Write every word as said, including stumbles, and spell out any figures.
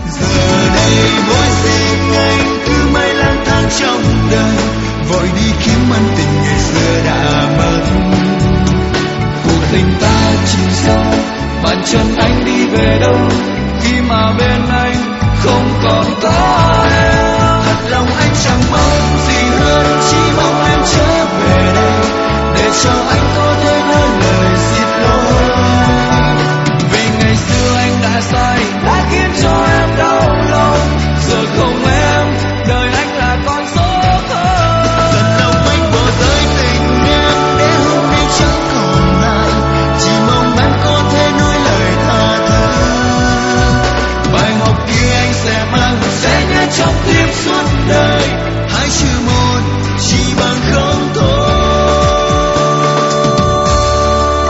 Giờ đây mỗi riêng anh cứ mãi lang thang trong đời, vội đi kiếm ân tình ngày xưa đã mất. Cuộc tình ta chỉ sau bàn chân anh đi về đâu, khi mà bên anh không còn có